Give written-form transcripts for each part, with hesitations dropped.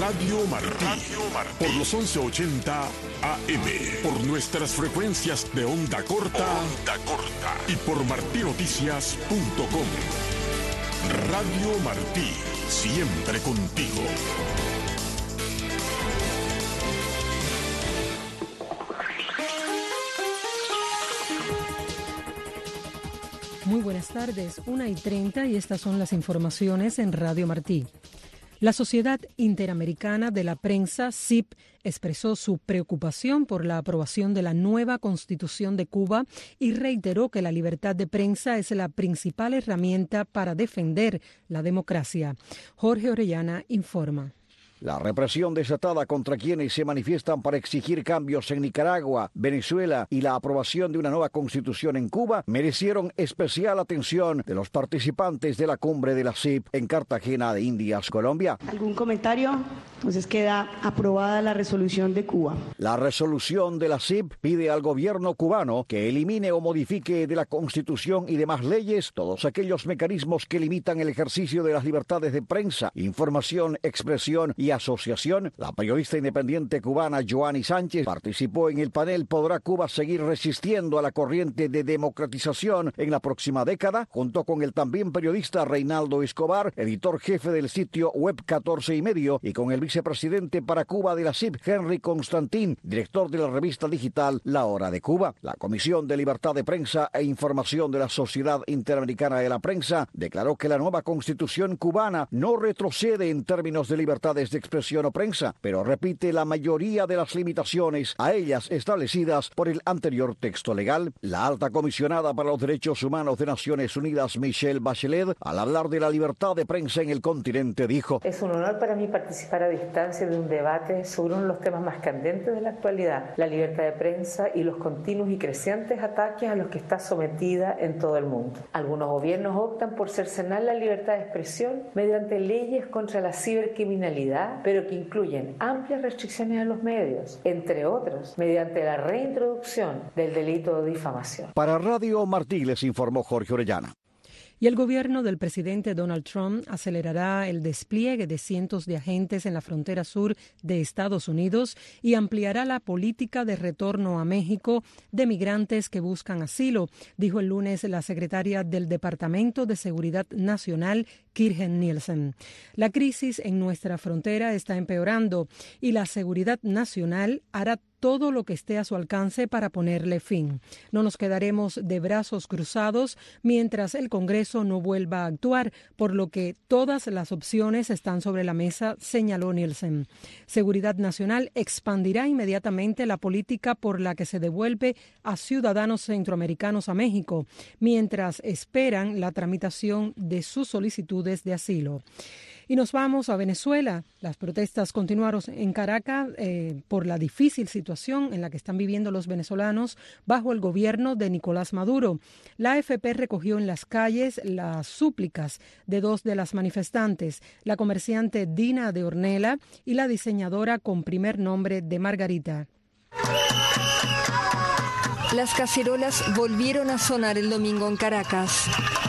Radio Martí. Por los 1180 AM. Por nuestras frecuencias de onda corta. Y por martinoticias.com. Radio Martí. Siempre contigo. Muy buenas tardes, 1:30 y estas son las informaciones en Radio Martí. La Sociedad Interamericana de la Prensa, SIP, expresó su preocupación por la aprobación de la nueva Constitución de Cuba y reiteró que la libertad de prensa es la principal herramienta para defender la democracia. Jorge Orellana informa. La represión desatada contra quienes se manifiestan para exigir cambios en Nicaragua, Venezuela y la aprobación de una nueva constitución en Cuba merecieron especial atención de los participantes de la cumbre de la CIP en Cartagena de Indias, Colombia. ¿Algún comentario? Entonces queda aprobada la resolución de Cuba. La resolución de la CIP pide al gobierno cubano que elimine o modifique de la Constitución y demás leyes todos aquellos mecanismos que limitan el ejercicio de las libertades de prensa, información, expresión y asociación. La periodista independiente cubana Joanny Sánchez participó en el panel ¿Podrá Cuba seguir resistiendo a la corriente de democratización en la próxima década? Junto con el también periodista Reinaldo Escobar, editor jefe del sitio Web 14 y medio, y con el vicepresidente para Cuba de la CIP, Henry Constantin, director de la revista digital La Hora de Cuba. La Comisión de Libertad de Prensa e Información de la Sociedad Interamericana de la Prensa declaró que la nueva constitución cubana no retrocede en términos de libertades de expresión o prensa, pero repite la mayoría de las limitaciones a ellas establecidas por el anterior texto legal. La alta comisionada para los derechos humanos de Naciones Unidas, Michelle Bachelet, al hablar de la libertad de prensa en el continente, dijo: es un honor para mí participar a distancia de un debate sobre uno de los temas más candentes de la actualidad, la libertad de prensa y los continuos y crecientes ataques a los que está sometida en todo el mundo. Algunos gobiernos optan por cercenar la libertad de expresión mediante leyes contra la cibercriminalidad, pero que incluyen amplias restricciones a los medios, entre otros, mediante la reintroducción del delito de difamación. Para Radio Martí les informó Jorge Orellana. Y el gobierno del presidente Donald Trump acelerará el despliegue de cientos de agentes en la frontera sur de Estados Unidos y ampliará la política de retorno a México de migrantes que buscan asilo, dijo el lunes la secretaria del Departamento de Seguridad Nacional, Kirstjen Nielsen. La crisis en nuestra frontera está empeorando y la seguridad nacional hará todo lo que esté a su alcance para ponerle fin. No nos quedaremos de brazos cruzados mientras el Congreso no vuelva a actuar, por lo que todas las opciones están sobre la mesa, señaló Nielsen. Seguridad Nacional expandirá inmediatamente la política por la que se devuelve a ciudadanos centroamericanos a México, mientras esperan la tramitación de sus solicitudes de asilo. Y nos vamos a Venezuela. Las protestas continuaron en Caracas por la difícil situación en la que están viviendo los venezolanos bajo el gobierno de Nicolás Maduro. La AFP recogió en las calles las súplicas de dos de las manifestantes, la comerciante Dina de Ornella y la diseñadora con primer nombre de Margarita. Las cacerolas volvieron a sonar el domingo en Caracas.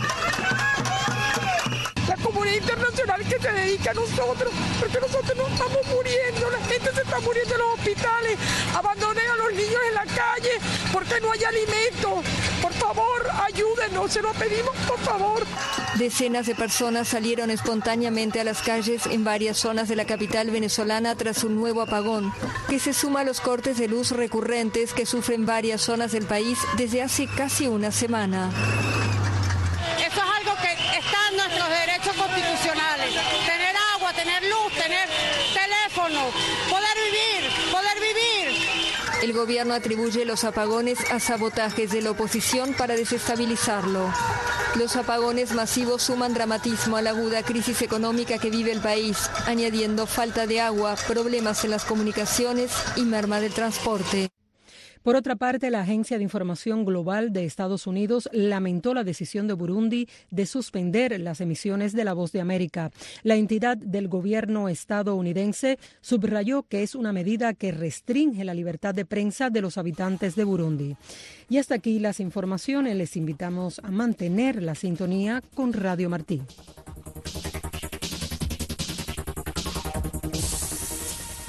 La comunidad internacional que se dedica a nosotros, porque nosotros nos estamos muriendo, la gente se está muriendo en los hospitales, abandonen a los niños en la calle porque no hay alimento. Por favor, ayúdenos, se lo pedimos, por favor. Decenas de personas salieron espontáneamente a las calles en varias zonas de la capital venezolana tras un nuevo apagón, que se suma a los cortes de luz recurrentes que sufren varias zonas del país desde hace casi una semana. Eso es algo que está en nuestros derechos constitucionales. Tener agua, tener luz, tener teléfono, poder vivir. El gobierno atribuye los apagones a sabotajes de la oposición para desestabilizarlo. Los apagones masivos suman dramatismo a la aguda crisis económica que vive el país, añadiendo falta de agua, problemas en las comunicaciones y merma del transporte. Por otra parte, la Agencia de Información Global de Estados Unidos lamentó la decisión de Burundi de suspender las emisiones de La Voz de América. La entidad del gobierno estadounidense subrayó que es una medida que restringe la libertad de prensa de los habitantes de Burundi. Y hasta aquí las informaciones. Les invitamos a mantener la sintonía con Radio Martí.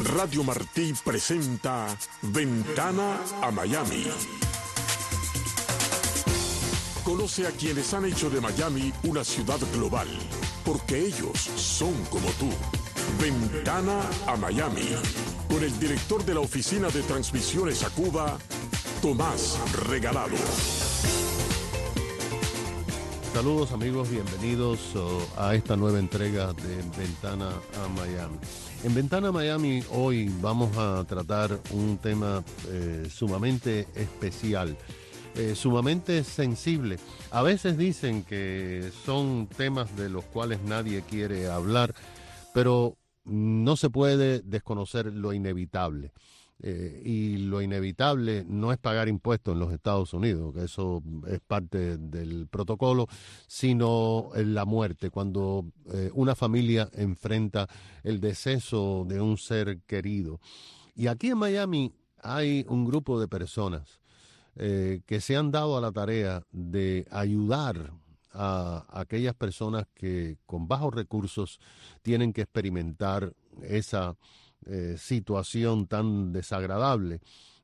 Radio Martí presenta Ventana a Miami. Conoce a quienes han hecho de Miami una ciudad global, porque ellos son como tú. Ventana a Miami, con el director de la Oficina de Transmisiones a Cuba, Tomás Regalado. Saludos amigos, bienvenidos a esta nueva entrega de Ventana a Miami. En Ventana a Miami hoy vamos a tratar un tema sumamente especial, sumamente sensible. A veces dicen que son temas de los cuales nadie quiere hablar, pero no se puede desconocer lo inevitable. Y lo inevitable no es pagar impuestos en los Estados Unidos, que eso es parte del protocolo, sino la muerte, cuando una familia enfrenta el deceso de un ser querido. Y aquí en Miami hay un grupo de personas que se han dado a la tarea de ayudar a aquellas personas que con bajos recursos tienen que experimentar esa situación tan desagradable,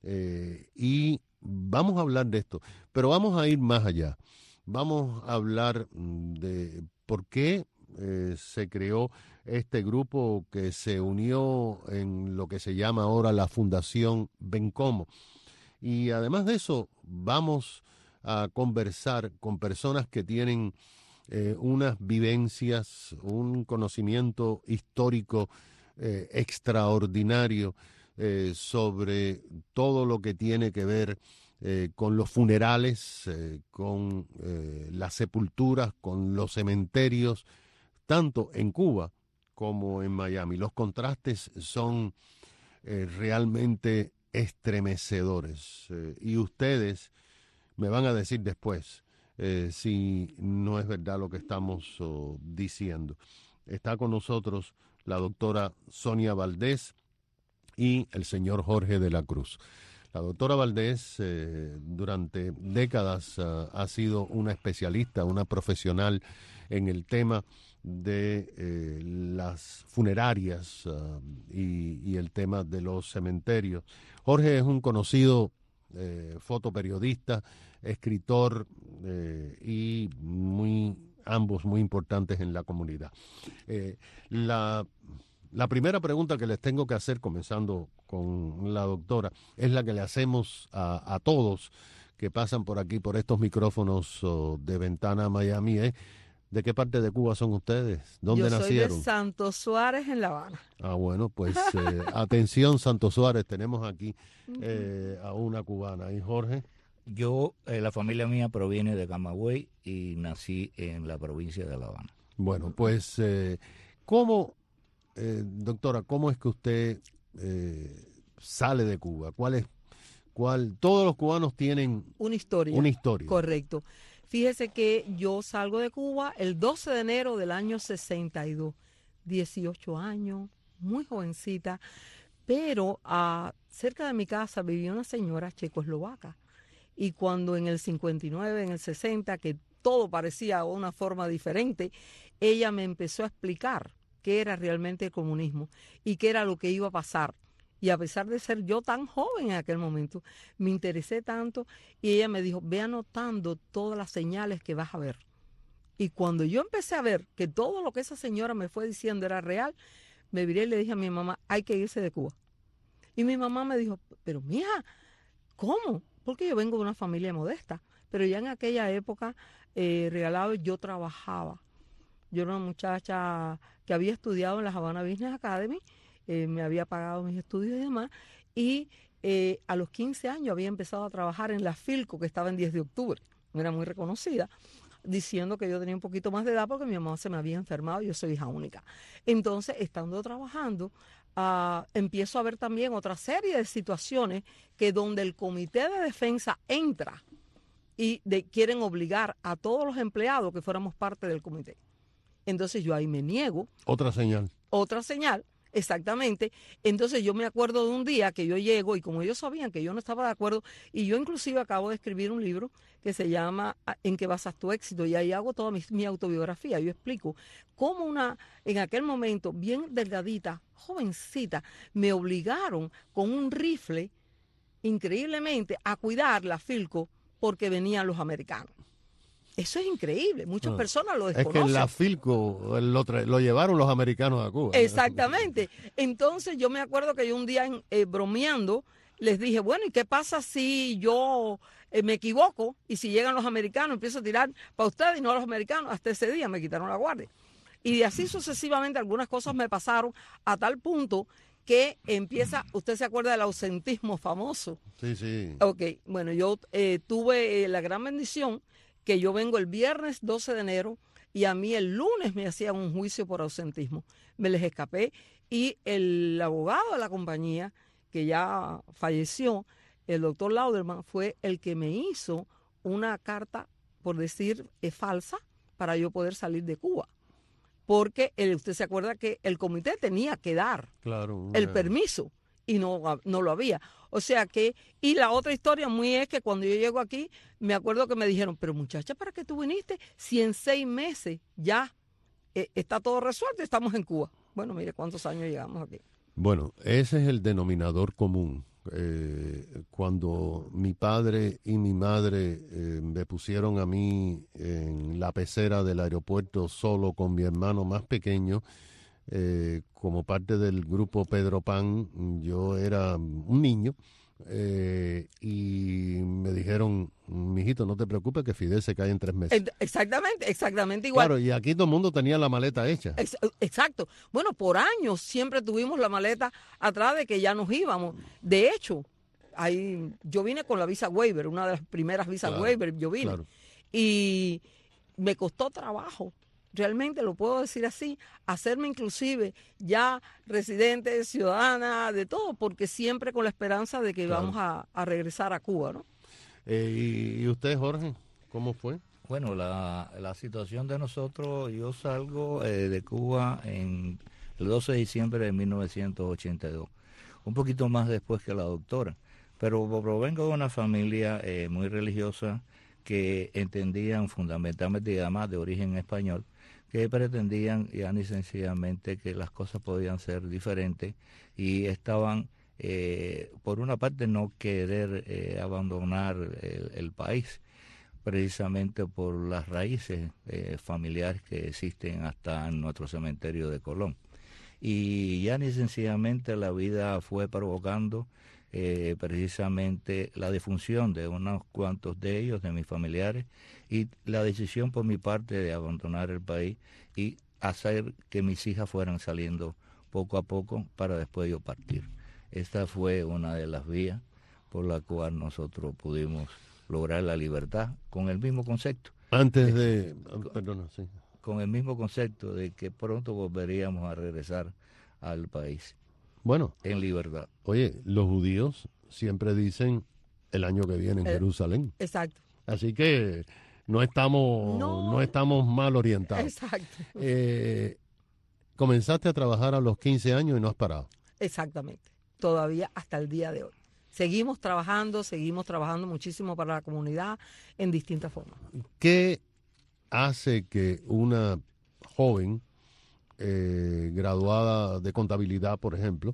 y vamos a hablar de esto, pero vamos a ir más allá. Vamos a hablar de por qué se creó este grupo que se unió en lo que se llama ahora la Fundación Bencomo, y además de eso vamos a conversar con personas que tienen unas vivencias, un conocimiento histórico extraordinario sobre todo lo que tiene que ver con los funerales, con las sepulturas, con los cementerios, tanto en Cuba como en Miami. Los contrastes son realmente estremecedores, y ustedes me van a decir después si no es verdad lo que estamos diciendo. Está con nosotros la doctora Sonia Valdés y el señor Jorge de la Cruz. La doctora Valdés durante décadas ha sido una especialista, una profesional en el tema de las funerarias y el tema de los cementerios. Jorge es un conocido fotoperiodista, escritor y ambos muy importantes en la comunidad. La primera pregunta que les tengo que hacer, comenzando con la doctora, es la que le hacemos a todos que pasan por aquí, por estos micrófonos de Ventana a Miami. ¿De qué parte de Cuba son ustedes? ¿Dónde nacieron? Yo soy de Santo Suárez, en La Habana. Ah, bueno, pues atención, Santo Suárez, tenemos aquí a una cubana. ¿Y Jorge? Yo, la familia mía proviene de Camagüey y nací en la provincia de La Habana. Bueno, pues, ¿cómo, doctora, cómo es que usted sale de Cuba? Todos los cubanos tienen una historia. Una historia. Correcto. Fíjese que yo salgo de Cuba el 12 de enero del año 62, 18 años, muy jovencita, pero cerca de mi casa vivía una señora checoslovaca. Y cuando en el 59, en el 60, que todo parecía una forma diferente, ella me empezó a explicar qué era realmente el comunismo y qué era lo que iba a pasar. Y a pesar de ser yo tan joven en aquel momento, me interesé tanto y ella me dijo, ve anotando todas las señales que vas a ver. Y cuando yo empecé a ver que todo lo que esa señora me fue diciendo era real, me viré y le dije a mi mamá, hay que irse de Cuba. Y mi mamá me dijo, pero mija, ¿cómo? Porque yo vengo de una familia modesta, pero ya en aquella época, Regalado, yo trabajaba. Yo era una muchacha que había estudiado en la Havana Business Academy, me había pagado mis estudios y demás, y a los 15 años había empezado a trabajar en la Filco, que estaba en 10 de octubre, era muy reconocida, diciendo que yo tenía un poquito más de edad porque mi mamá se me había enfermado y yo soy hija única. Entonces, estando trabajando, empiezo a ver también otra serie de situaciones que donde el Comité de Defensa entra y quieren obligar a todos los empleados que fuéramos parte del comité. Entonces yo ahí me niego. Otra señal. Exactamente. Entonces yo me acuerdo de un día que yo llego y como ellos sabían que yo no estaba de acuerdo, y yo inclusive acabo de escribir un libro que se llama ¿En qué basas tu éxito? Y ahí hago toda mi autobiografía. Yo explico cómo en aquel momento, bien delgadita, jovencita, me obligaron con un rifle increíblemente a cuidar la Philco porque venían los americanos. Eso es increíble, muchas personas lo desconocen. Es que la Philco lo llevaron los americanos a Cuba. Exactamente. Entonces yo me acuerdo que yo un día bromeando les dije, bueno, ¿y qué pasa si yo me equivoco y si llegan los americanos empiezo a tirar para ustedes y no a los americanos? Hasta ese día me quitaron la guardia. Y de así sucesivamente algunas cosas me pasaron a tal punto que empieza, ¿usted se acuerda del ausentismo famoso? Sí, sí. Ok, bueno, yo tuve la gran bendición que yo vengo el viernes 12 de enero y a mí el lunes me hacían un juicio por ausentismo. Me les escapé y el abogado de la compañía, que ya falleció, el doctor Lauderman, fue el que me hizo una carta, por decir, falsa, para yo poder salir de Cuba. Porque usted se acuerda que el comité tenía que dar el permiso y no lo había. O sea que, y la otra historia muy es que cuando yo llego aquí, me acuerdo que me dijeron, pero muchacha, ¿para qué tú viniste? Si en 6 meses ya está todo resuelto y estamos en Cuba. Bueno, mire cuántos años llegamos aquí. Bueno, ese es el denominador común. Cuando mi padre y mi madre me pusieron a mí en la pecera del aeropuerto solo con mi hermano más pequeño, como parte del grupo Pedro Pan, yo era un niño y me dijeron, mijito, no te preocupes que Fidel se cae en 3 meses. Exactamente igual. Claro, y aquí todo el mundo tenía la maleta hecha. Exacto. Bueno, por años siempre tuvimos la maleta atrás de que ya nos íbamos. De hecho, yo vine con la visa waiver, una de las primeras visas waiver, yo vine. Claro. Y me costó trabajo. Realmente lo puedo decir así, hacerme inclusive ya residente, ciudadana, de todo, porque siempre con la esperanza de que vamos a regresar a Cuba, ¿no? ¿Y usted, Jorge, cómo fue? Bueno, la situación de nosotros, yo salgo de Cuba en el 12 de diciembre de 1982, un poquito más después que la doctora, pero provengo de una familia muy religiosa que entendían fundamentalmente, y además de origen español, que pretendían ya ni sencillamente que las cosas podían ser diferentes y estaban, por una parte, no querer abandonar el país, precisamente por las raíces familiares que existen hasta en nuestro cementerio de Colón. Y ya ni sencillamente la vida fue provocando precisamente la defunción de unos cuantos de ellos, de mis familiares, y la decisión por mi parte de abandonar el país y hacer que mis hijas fueran saliendo poco a poco para después yo partir. Esta fue una de las vías por la cual nosotros pudimos lograr la libertad con el mismo concepto. Con el mismo concepto de que pronto volveríamos a regresar al país. Bueno, en libertad. Oye, los judíos siempre dicen el año que viene en Jerusalén. Exacto. Así que no estamos mal orientados. Exacto. Comenzaste a trabajar a los 15 años y no has parado. Exactamente. Todavía hasta el día de hoy. Seguimos trabajando muchísimo para la comunidad en distintas formas. ¿Qué hace que una joven graduada de contabilidad, por ejemplo,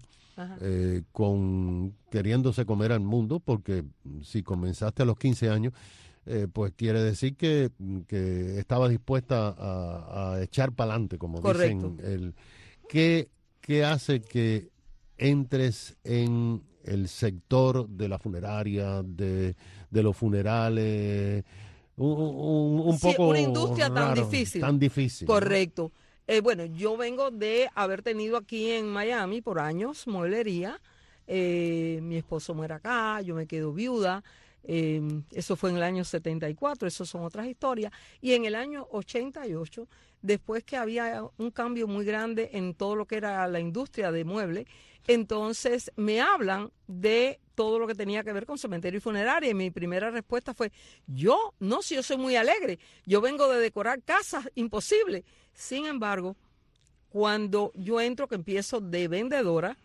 queriéndose comer al mundo, porque si comenzaste a los 15 años, pues quiere decir que estaba dispuesta a echar para adelante, como Correcto. Dicen. ¿Qué hace que entres en el sector de la funeraria, de los funerales, un poco una industria raro, tan difícil? Correcto. Bueno, yo vengo de haber tenido aquí en Miami por años mueblería. Mi esposo muere acá, yo me quedo viuda. Eso fue en el año 74, eso son otras historias. Y en el año 88, después que había un cambio muy grande en todo lo que era la industria de muebles, entonces me hablan de todo lo que tenía que ver con cementerio y funeraria. Y mi primera respuesta fue, si yo soy muy alegre, yo vengo de decorar casas, imposible. Sin embargo, cuando yo entro, que empiezo de vendedora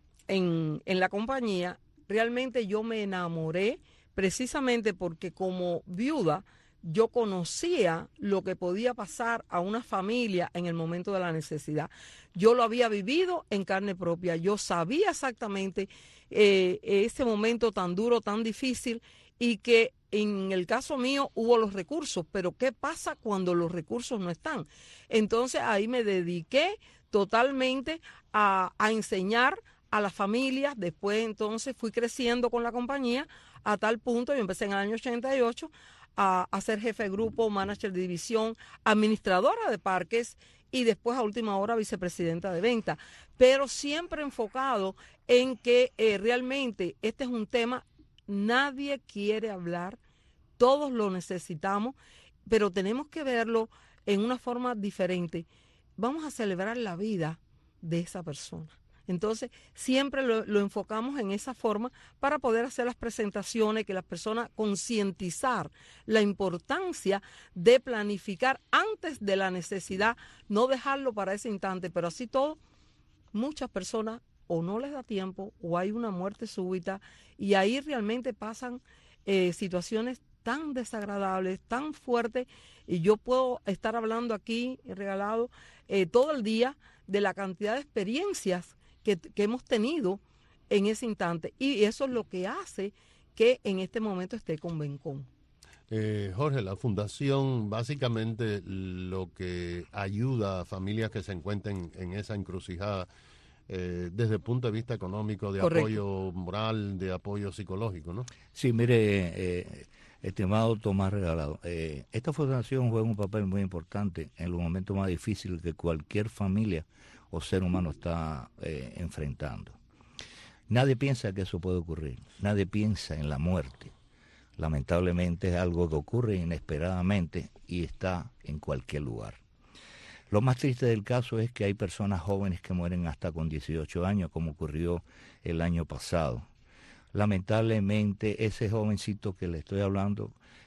en la compañía, realmente yo me enamoré precisamente porque como viuda yo conocía lo que podía pasar a una familia en el momento de la necesidad. Yo lo había vivido en carne propia, yo sabía exactamente ese momento tan duro, tan difícil, y que en el caso mío hubo los recursos, pero ¿qué pasa cuando los recursos no están? Entonces ahí me dediqué totalmente a enseñar a las familias. Después entonces fui creciendo con la compañía a tal punto, yo empecé en el año 88 a ser jefe de grupo, manager de división, administradora de parques y después a última hora vicepresidenta de venta, pero siempre enfocado en que realmente este es un tema, nadie quiere hablar, todos lo necesitamos, pero tenemos que verlo en una forma diferente. Vamos a celebrar la vida de esa persona. Entonces, siempre lo enfocamos en esa forma para poder hacer las presentaciones, que las personas concientizar la importancia de planificar antes de la necesidad, no dejarlo para ese instante, pero así todo, muchas personas o no les da tiempo o hay una muerte súbita y ahí realmente pasan situaciones tan desagradables, tan fuertes, y yo puedo estar hablando aquí, regalado, todo el día de la cantidad de experiencias que hemos tenido en ese instante, y eso es lo que hace que en este momento esté con Bencom. Jorge, la fundación básicamente lo que ayuda a familias que se encuentren en esa encrucijada desde el punto de vista económico, de Correcto. Apoyo moral, de apoyo psicológico, ¿no? Sí, mire, estimado Tomás Regalado, esta fundación juega un papel muy importante en los momentos más difíciles que cualquier familia o ser humano está enfrentando. Nadie piensa que eso puede ocurrir, nadie piensa en la muerte. Lamentablemente es algo que ocurre inesperadamente y está en cualquier lugar. Lo más triste del caso es que hay personas jóvenes que mueren hasta con 18 años, como ocurrió el año pasado. Lamentablemente ese jovencito que le estoy hablando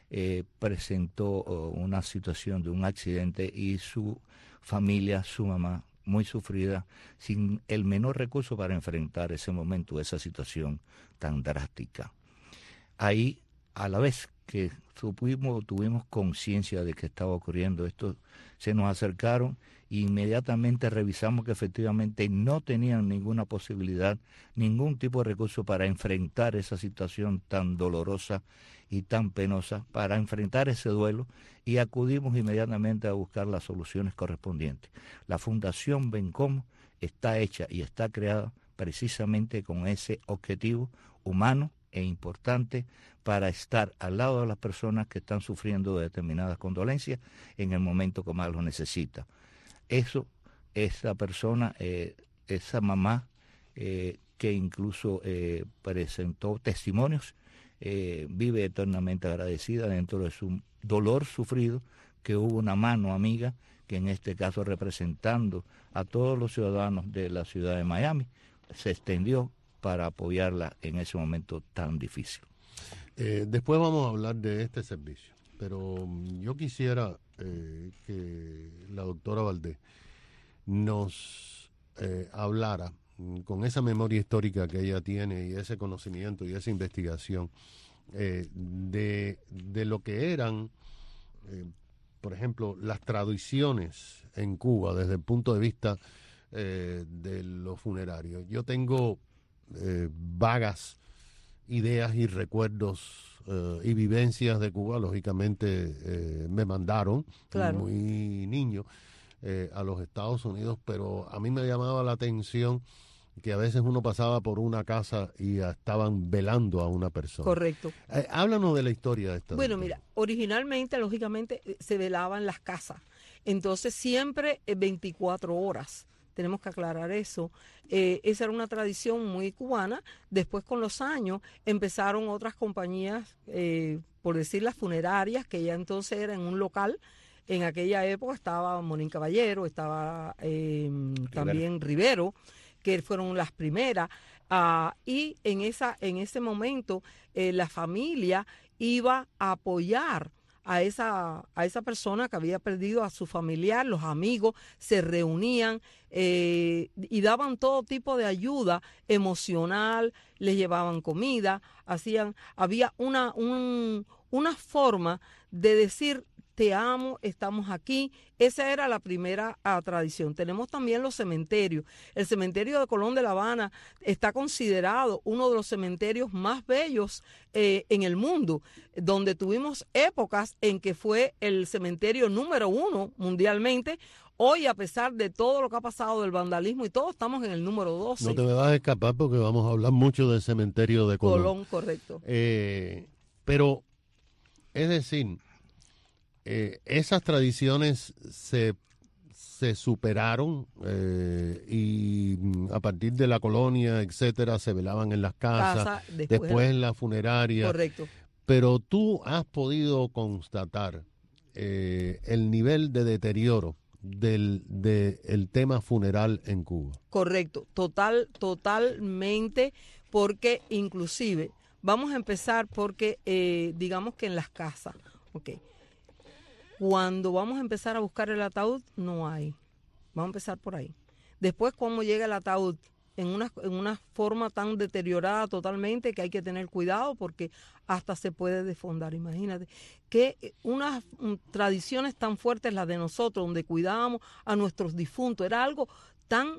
presentó una situación de un accidente y su familia, su mamá, muy sufrida, sin el menor recurso para enfrentar ese momento, esa situación tan drástica. Ahí, a la vez que tuvimos conciencia de que estaba ocurriendo esto, se nos acercaron e inmediatamente revisamos que efectivamente no tenían ninguna posibilidad, ningún tipo de recurso para enfrentar esa situación tan dolorosa y tan penosa, para enfrentar ese duelo, y acudimos inmediatamente a buscar las soluciones correspondientes. La Fundación Bencom está hecha y está creada precisamente con ese objetivo humano e importante, para estar al lado de las personas que están sufriendo de determinadas condolencias en el momento que más lo necesita. Eso, esa persona, esa mamá que incluso presentó testimonios, vive eternamente agradecida dentro de su dolor sufrido, que hubo una mano amiga, que en este caso representando a todos los ciudadanos de la ciudad de Miami, se extendió para apoyarla en ese momento tan difícil. Después vamos a hablar de este servicio, pero yo quisiera que la doctora Valdés nos hablara con esa memoria histórica que ella tiene y ese conocimiento y esa investigación de lo que eran, por ejemplo, las tradiciones en Cuba desde el punto de vista de los funerarios. Yo tengo vagas ideas y recuerdos y vivencias de Cuba. Lógicamente me mandaron muy niño a los Estados Unidos, pero a mí me llamaba la atención que a veces uno pasaba por una casa y estaban velando a una persona. Correcto. Háblanos de la historia de esta. Bueno, mira, originalmente, lógicamente, se velaban las casas. Entonces, siempre 24 horas. Tenemos que aclarar eso. Esa era una tradición muy cubana. Después, con los años, empezaron otras compañías, por decir las funerarias, que ya entonces era en un local. En aquella época estaba Monín Caballero, estaba también Rivero, que fueron las primeras. Y en ese momento la familia iba a apoyar a esa persona que había perdido a su familiar. Los amigos se reunían y daban todo tipo de ayuda emocional, les llevaban comida, había una forma de decir: te amo, estamos aquí. Esa era la primera tradición. Tenemos también los cementerios. El cementerio de Colón de La Habana está considerado uno de los cementerios más bellos en el mundo, donde tuvimos épocas en que fue el cementerio número 1 mundialmente. Hoy, a pesar de todo lo que ha pasado del vandalismo y todo, estamos en el número 12. No te me vas a escapar porque vamos a hablar mucho del cementerio de Colón. Colón, correcto. Pero, es decir, esas tradiciones se superaron y a partir de la colonia, etcétera, se velaban en las casas, después en la funeraria. Correcto. Pero tú has podido constatar el nivel de deterioro del tema funeral en Cuba. Correcto, totalmente, porque inclusive, vamos a empezar porque digamos que en las casas, okay. Cuando vamos a empezar a buscar el ataúd, no hay. Vamos a empezar por ahí. Después, cuando llega el ataúd en una forma tan deteriorada totalmente que hay que tener cuidado porque hasta se puede desfondar. Imagínate que unas tradiciones tan fuertes, las de nosotros, donde cuidábamos a nuestros difuntos, era algo tan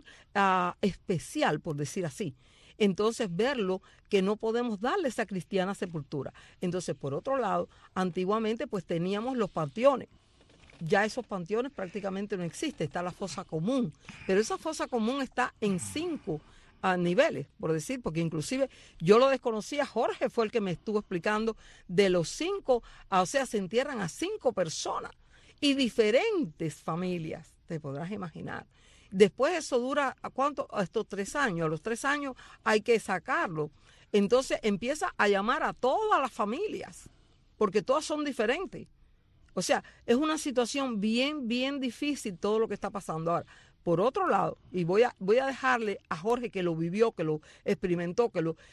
especial, por decir así. Entonces, verlo, que no podemos darle esa cristiana sepultura. Entonces, por otro lado, antiguamente pues teníamos los panteones. Ya esos panteones prácticamente no existen, está la fosa común. Pero esa fosa común está en 5 niveles, por decir, porque inclusive yo lo desconocía, Jorge fue el que me estuvo explicando de los 5, o sea, se entierran a 5 personas y diferentes familias, te podrás imaginar. Después eso dura, ¿cuánto? Estos 3 años. A los 3 años hay que sacarlo. Entonces empieza a llamar a todas las familias, porque todas son diferentes. O sea, es una situación bien difícil todo lo que está pasando ahora. Por otro lado, y voy a dejarle a Jorge que lo vivió, que lo experimentó,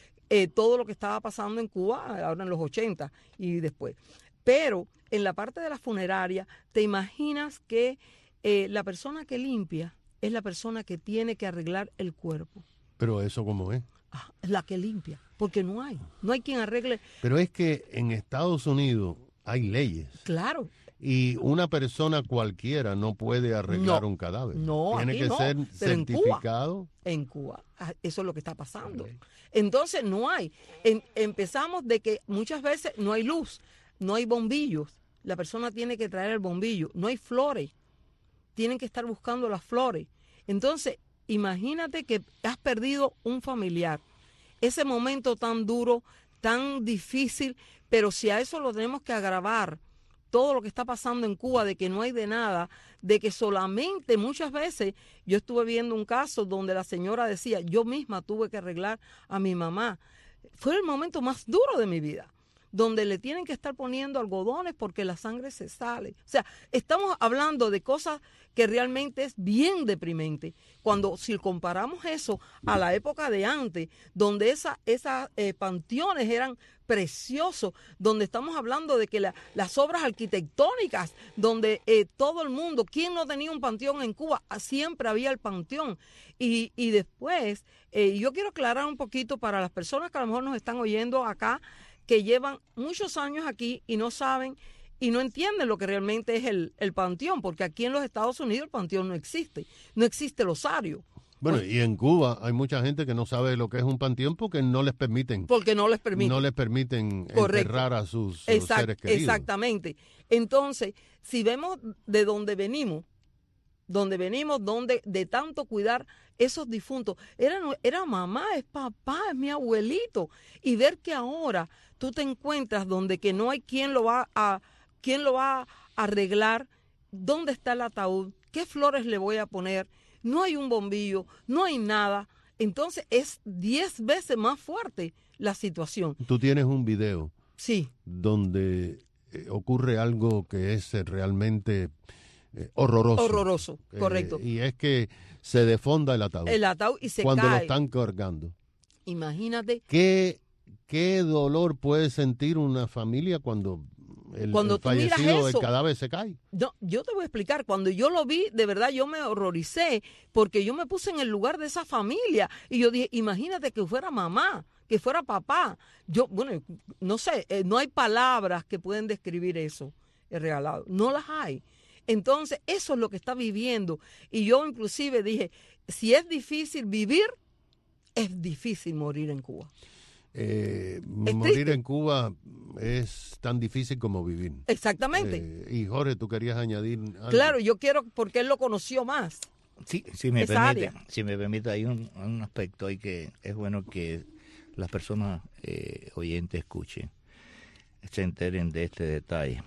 todo lo que estaba pasando en Cuba ahora en los 80 y después. Pero en la parte de la funeraria, ¿te imaginas que la persona que limpia es la persona que tiene que arreglar el cuerpo? ¿Pero eso cómo es? La que limpia, porque no hay quien arregle. Pero es que en Estados Unidos hay leyes. Claro. Y una persona cualquiera no puede arreglar un cadáver. No, tiene que ser certificado. En Cuba, eso es lo que está pasando. Okay. Entonces no hay. Empezamos de que muchas veces no hay luz, no hay bombillos. La persona tiene que traer el bombillo. No hay flores. Tienen que estar buscando las flores. Entonces, imagínate que has perdido un familiar. Ese momento tan duro, tan difícil, pero si a eso lo tenemos que agravar, todo lo que está pasando en Cuba, de que no hay de nada, de que solamente muchas veces, yo estuve viendo un caso donde la señora decía, yo misma tuve que arreglar a mi mamá. Fue el momento más duro de mi vida, donde le tienen que estar poniendo algodones porque la sangre se sale. O sea, estamos hablando de cosas que realmente es bien deprimente. Si comparamos eso a la época de antes, donde esas panteones eran preciosos, donde estamos hablando de que las obras arquitectónicas, donde todo el mundo, ¿quién no tenía un panteón en Cuba? Siempre había el panteón. Y después, yo quiero aclarar un poquito para las personas que a lo mejor nos están oyendo acá, que llevan muchos años aquí y no saben y no entienden lo que realmente es el panteón, porque aquí en los Estados Unidos el panteón no existe el osario. Bueno, y en Cuba hay mucha gente que no sabe lo que es un panteón porque no les permiten. No les permiten enterrar a sus seres queridos. Exactamente. Entonces, si vemos de dónde venimos, donde de tanto cuidar esos difuntos, era mamá, es papá, es mi abuelito, y ver que ahora tú te encuentras donde que no hay quien lo va a arreglar, dónde está el ataúd, qué flores le voy a poner, no hay un bombillo, no hay nada. Entonces es 10 veces más fuerte la situación. Tú tienes un video, sí, donde ocurre algo que es realmente horroroso, correcto. Y es que se defonda el ataúd y se cuando cae. lo están cargando. Imagínate qué dolor puede sentir una familia cuando Cuando tú miras fallecido, eso, el cadáver se cae. No, yo te voy a explicar. Cuando yo lo vi, de verdad yo me horroricé, porque yo me puse en el lugar de esa familia y yo dije, imagínate que fuera mamá, que fuera papá. Bueno, no sé, no hay palabras que pueden describir eso, el regalado. No las hay. Entonces, eso es lo que está viviendo. Y yo inclusive dije, si es difícil vivir, es difícil morir en Cuba. Morir en Cuba es tan difícil como vivir. Exactamente. Y Jorge, ¿tú querías añadir algo? Claro, yo quiero, porque él lo conoció más. Sí, si me permite, hay un aspecto ahí que es bueno que las personas oyentes escuchen, se enteren de este detalle.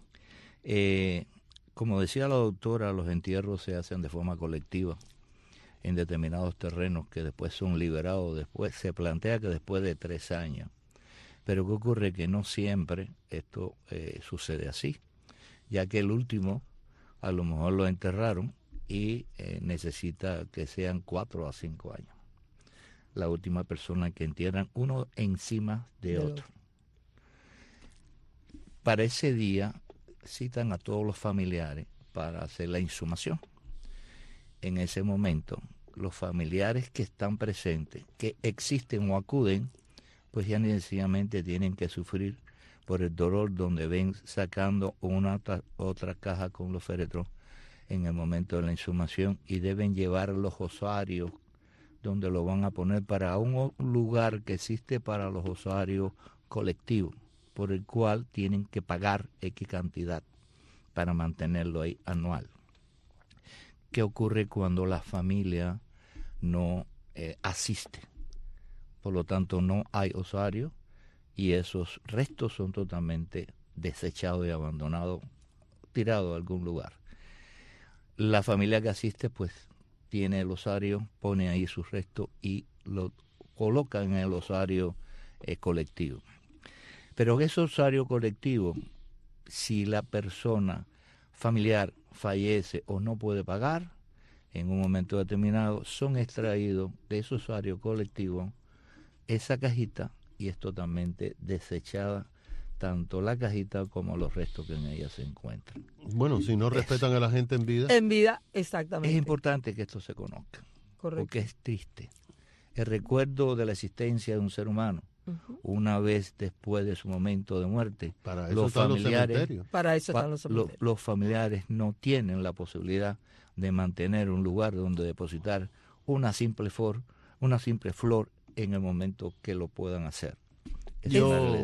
Como decía la doctora, los entierros se hacen de forma colectiva en determinados terrenos que después son liberados. Después se plantea que después de 3 años. Pero ¿qué ocurre? Que no siempre esto sucede así, ya que el último a lo mejor lo enterraron y necesita que sean 4 a 5 años. La última persona que entierran uno encima de otro. Para ese día citan a todos los familiares para hacer la insumación. En ese momento, los familiares que están presentes, que existen o acuden, pues ya sencillamente tienen que sufrir por el dolor donde ven sacando otra caja con los féretros en el momento de la insumación y deben llevar los osarios donde lo van a poner para un lugar que existe para los osarios colectivos, por el cual tienen que pagar X cantidad para mantenerlo ahí anual. ¿Qué ocurre cuando la familia no asiste? Por lo tanto, no hay osario y esos restos son totalmente desechados y abandonados, tirados a algún lugar. La familia que asiste, pues, tiene el osario, pone ahí sus restos y lo coloca en el osario colectivo. Pero ese osario colectivo, si la persona familiar fallece o no puede pagar, en un momento determinado son extraídos de ese osario colectivo esa cajita y es totalmente desechada, tanto la cajita como los restos que en ella se encuentran. Bueno, si no respetan a la gente en vida. En vida, exactamente. Es importante que esto se conozca. Correcto. Porque es triste. El recuerdo de la existencia de un ser humano, una vez después de su momento de muerte, para eso los familiares, para eso están los cementerios. Los familiares no tienen la posibilidad de mantener un lugar donde depositar una simple flor en el momento que lo puedan hacer. Yo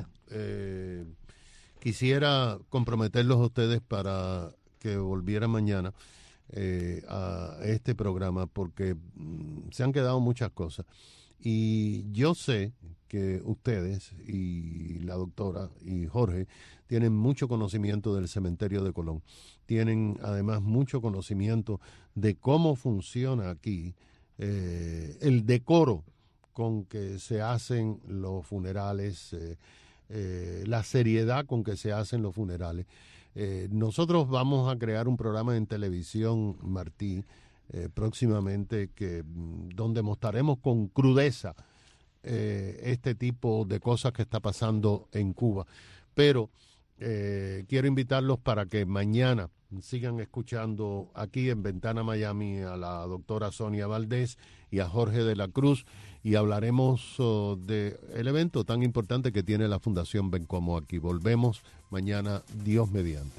quisiera comprometerlos a ustedes para que volvieran mañana a este programa, porque se han quedado muchas cosas. Y yo sé que ustedes y la doctora y Jorge tienen mucho conocimiento del cementerio de Colón. Tienen además mucho conocimiento de cómo funciona aquí el decoro con que se hacen los funerales, la seriedad con que se hacen los funerales. Nosotros vamos a crear un programa en televisión, Martí, próximamente, donde mostraremos con crudeza este tipo de cosas que está pasando en Cuba. Pero quiero invitarlos para que mañana sigan escuchando aquí en Ventana Miami a la doctora Sonia Valdés y a Jorge de la Cruz, y hablaremos del evento tan importante que tiene la Fundación Bencomo aquí. Volvemos mañana, Dios mediante.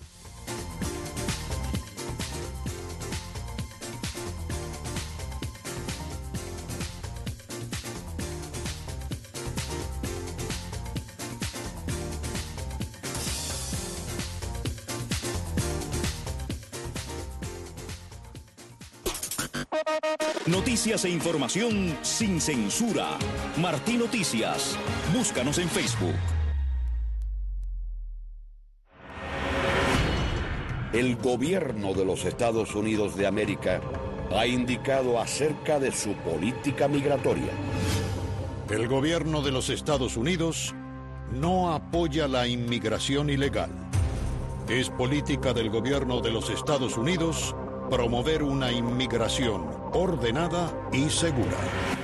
Noticias e información sin censura. Martí Noticias. Búscanos en Facebook. El gobierno de los Estados Unidos de América ha indicado acerca de su política migratoria. El gobierno de los Estados Unidos no apoya la inmigración ilegal. Es política del gobierno de los Estados Unidos promover una inmigración ordenada y segura.